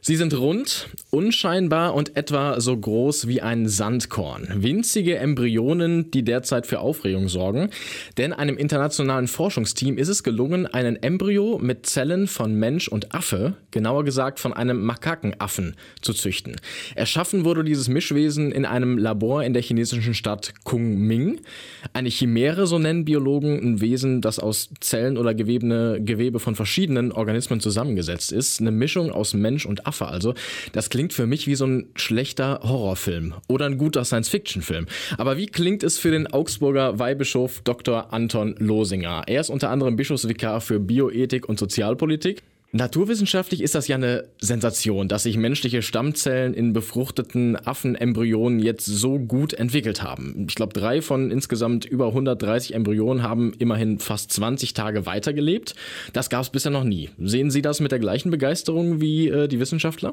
Sie sind rund, unscheinbar und etwa so groß wie ein Sandkorn. Winzige Embryonen, die derzeit für Aufregung sorgen. Denn einem internationalen Forschungsteam ist es gelungen, einen Embryo mit Zellen von Mensch und Affe, genauer gesagt von einem Makakenaffen, zu züchten. Erschaffen wurde dieses Mischwesen in einem Labor in der chinesischen Stadt Kunming. Eine Chimäre, so nennen Biologen ein Wesen, das aus Zellen oder Gewebe von verschiedenen Organismen zusammengesetzt ist. Eine Mischung aus Mensch und Affe also. Das klingt für mich wie so ein schlechter Horrorfilm oder ein guter Science-Fiction-Film. Aber wie klingt es für den Augsburger Weihbischof Dr. Anton Losinger? Er ist unter anderem Bischofsvikar für Bioethik und Sozialpolitik. Naturwissenschaftlich ist das ja eine Sensation, dass sich menschliche Stammzellen in befruchteten Affenembryonen jetzt so gut entwickelt haben. Ich glaube, 3 von insgesamt über 130 Embryonen haben immerhin fast 20 Tage weitergelebt. Das gab es bisher noch nie. Sehen Sie das mit der gleichen Begeisterung wie die Wissenschaftler?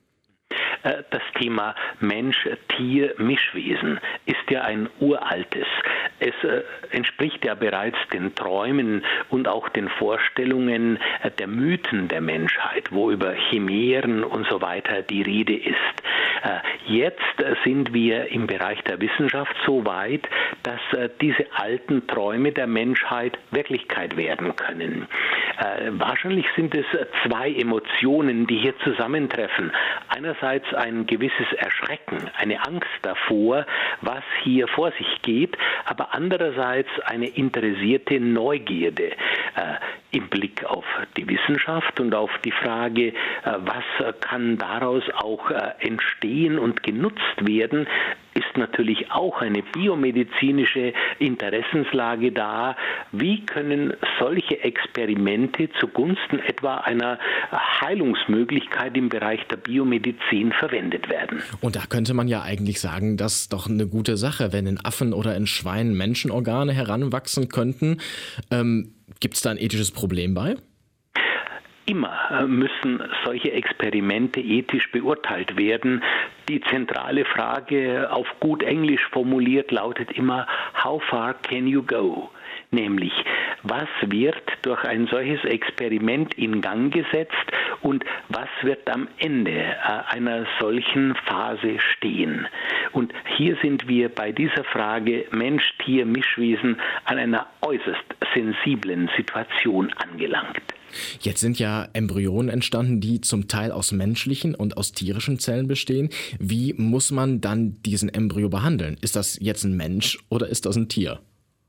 Das Thema Mensch-Tier-Mischwesen ist ja ein uraltes. Es entspricht ja bereits den Träumen und auch den Vorstellungen der Mythen der Menschheit, wo über Chimären und so weiter die Rede ist. Jetzt sind wir im Bereich der Wissenschaft so weit, dass diese alten Träume der Menschheit Wirklichkeit werden können. Wahrscheinlich sind es 2 Emotionen, die hier zusammentreffen. Einerseits ein gewisses Erschrecken, eine Angst davor, was hier vor sich geht, aber andererseits eine interessierte Neugierde im Blick auf die Wissenschaft und auf die Frage, was kann daraus auch entstehen und genutzt werden, ist natürlich auch eine biomedizinische Interessenslage da. Wie können solche Experimente zugunsten etwa einer Heilungsmöglichkeit im Bereich der Biomedizin verwendet werden? Und da könnte man ja eigentlich sagen, das ist doch eine gute Sache, wenn in Affen oder in Schweinen Menschenorgane heranwachsen könnten. Gibt es da ein ethisches Problem bei? Immer müssen solche Experimente ethisch beurteilt werden. Die zentrale Frage, auf gut Englisch formuliert, lautet immer, how far can you go? Nämlich, was wird durch ein solches Experiment in Gang gesetzt und was wird am Ende einer solchen Phase stehen? Und hier sind wir bei dieser Frage Mensch-Tier-Mischwesen an einer äußerst sensiblen Situation angelangt. Jetzt sind ja Embryonen entstanden, die zum Teil aus menschlichen und aus tierischen Zellen bestehen. Wie muss man dann diesen Embryo behandeln? Ist das jetzt ein Mensch oder ist das ein Tier?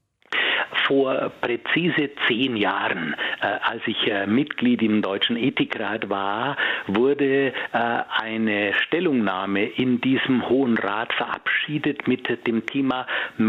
Vor präzise 10 Jahren, als ich Mitglied im Deutschen Ethikrat war, wurde eine Stellungnahme in diesem Hohen Rat verabschiedet mit dem Thema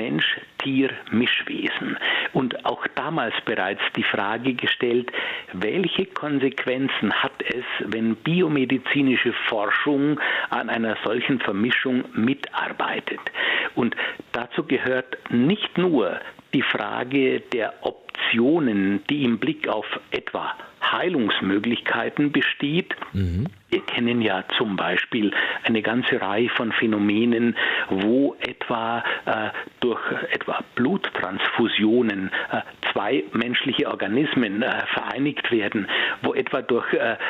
Mensch-Tier-Mischwesen. Und auch damals bereits die Frage gestellt, welche Konsequenzen hat es, wenn biomedizinische Forschung an einer solchen Vermischung mitarbeitet? Und dazu gehört nicht nur die Frage der Optionen, die im Blick auf etwa Heilungsmöglichkeiten besteht. Wir kennen ja zum Beispiel eine ganze Reihe von Phänomenen, wo etwa durch etwa Bluttransfusionen 2 menschliche Organismen vereinigt werden, wo etwa durch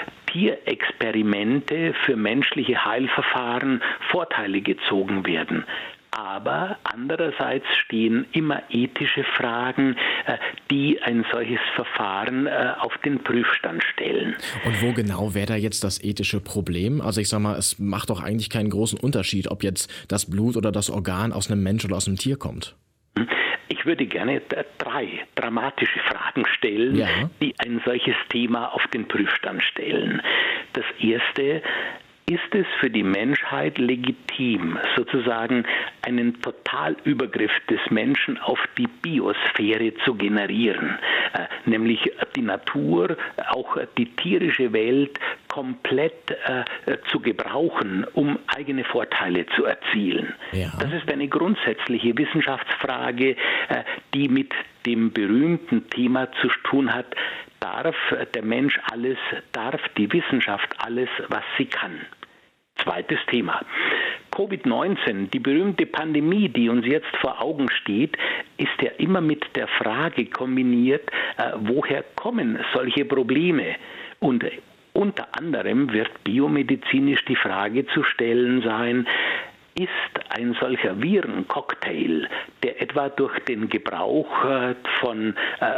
Tierexperimente für menschliche Heilverfahren Vorteile gezogen werden. Aber andererseits stehen immer ethische Fragen, die ein solches Verfahren auf den Prüfstand stellen. Und wo genau wäre da jetzt das ethische Problem? Also ich sag mal, es macht doch eigentlich keinen großen Unterschied, ob jetzt das Blut oder das Organ aus einem Mensch oder aus einem Tier kommt. Ich würde gerne 3 dramatische Fragen stellen, die ein solches Thema auf den Prüfstand stellen. Das erste: Ist es für die Menschheit legitim, sozusagen einen Totalübergriff des Menschen auf die Biosphäre zu generieren, nämlich die Natur, auch die tierische Welt komplett zu gebrauchen, um eigene Vorteile zu erzielen? Ja. Das ist eine grundsätzliche Wissenschaftsfrage, die mit dem berühmten Thema zu tun hat: Darf der Mensch alles, darf die Wissenschaft alles, was sie kann? Zweites Thema. Covid-19, die berühmte Pandemie, die uns jetzt vor Augen steht, ist ja immer mit der Frage kombiniert, woher kommen solche Probleme? Und Unter anderem wird biomedizinisch die Frage zu stellen sein, ist ein solcher Virencocktail, der etwa durch den Gebrauch von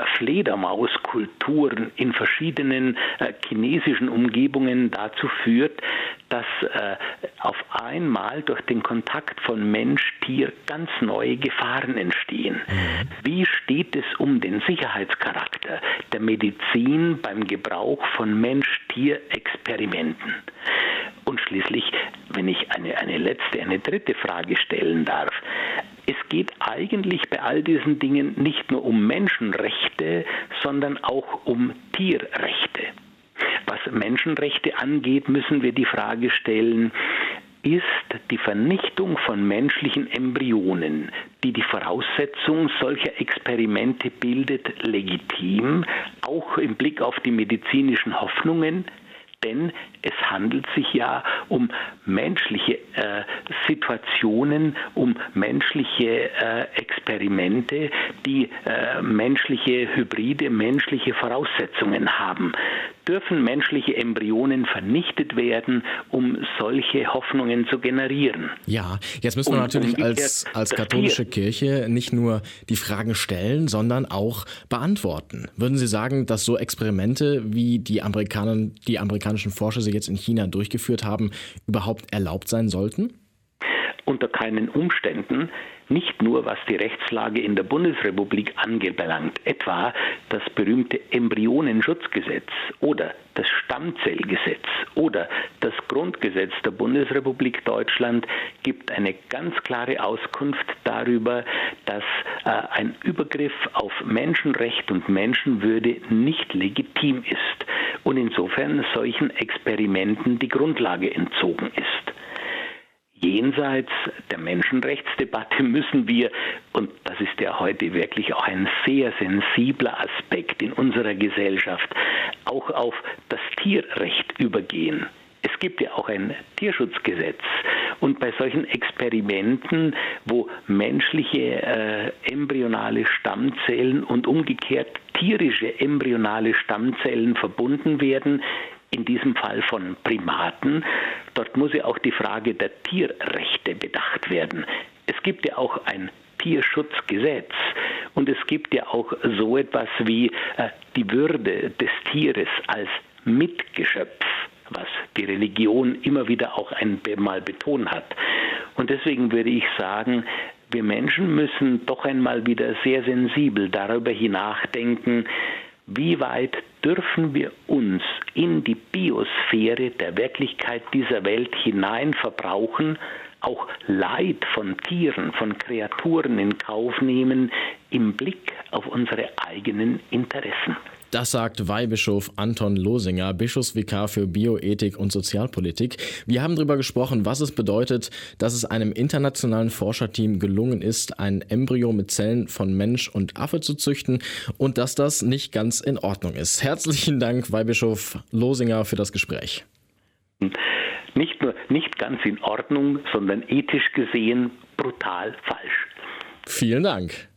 Fledermauskulturen in verschiedenen chinesischen Umgebungen dazu führt, dass auf einmal durch den Kontakt von Mensch-Tier ganz neue Gefahren entstehen. Wie steht es um den Sicherheitscharakter der Medizin beim Gebrauch von Mensch-Tier-Experimenten? Und schließlich, wenn ich eine dritte Frage stellen darf. Es geht eigentlich bei all diesen Dingen nicht nur um Menschenrechte, sondern auch um Tierrechte. Was Menschenrechte angeht, müssen wir die Frage stellen, ist die Vernichtung von menschlichen Embryonen, die die Voraussetzung solcher Experimente bildet, legitim, auch im Blick auf die medizinischen Hoffnungen? Denn es handelt sich ja um menschliche Situationen, um menschliche Experimente, die menschliche Hybride, menschliche Voraussetzungen haben. Dürfen menschliche Embryonen vernichtet werden, um solche Hoffnungen zu generieren? Ja, jetzt müssen wir natürlich als katholische Kirche nicht nur die Fragen stellen, sondern auch beantworten. Würden Sie sagen, dass so Experimente, wie die amerikanischen Forscher sie jetzt in China durchgeführt haben, überhaupt erlaubt sein sollten? Unter keinen Umständen, nicht nur was die Rechtslage in der Bundesrepublik anbelangt, etwa das berühmte Embryonenschutzgesetz oder das Stammzellgesetz oder das Grundgesetz der Bundesrepublik Deutschland gibt eine ganz klare Auskunft darüber, dass ein Übergriff auf Menschenrecht und Menschenwürde nicht legitim ist und insofern solchen Experimenten die Grundlage entzogen ist. Jenseits der Menschenrechtsdebatte müssen wir, und das ist ja heute wirklich auch ein sehr sensibler Aspekt in unserer Gesellschaft, auch auf das Tierrecht übergehen. Es gibt ja auch ein Tierschutzgesetz und bei solchen Experimenten, wo menschliche embryonale Stammzellen und umgekehrt tierische embryonale Stammzellen verbunden werden, in diesem Fall von Primaten, dort muss ja auch die Frage der Tierrechte bedacht werden. Es gibt ja auch ein Tierschutzgesetz und es gibt ja auch so etwas wie die Würde des Tieres als Mitgeschöpf, was die Religion immer wieder auch einmal betont hat. Und deswegen würde ich sagen, wir Menschen müssen doch einmal wieder sehr sensibel darüber nachdenken, wie weit dürfen wir uns in die Biosphäre der Wirklichkeit dieser Welt hinein verbrauchen, auch Leid von Tieren, von Kreaturen in Kauf nehmen, im Blick auf unsere eigenen Interessen. Das sagt Weihbischof Anton Losinger, Bischofsvikar für Bioethik und Sozialpolitik. Wir haben darüber gesprochen, was es bedeutet, dass es einem internationalen Forscherteam gelungen ist, ein Embryo mit Zellen von Mensch und Affe zu züchten und dass das nicht ganz in Ordnung ist. Herzlichen Dank, Weihbischof Losinger, für das Gespräch. Nicht nur nicht ganz in Ordnung, sondern ethisch gesehen brutal falsch. Vielen Dank.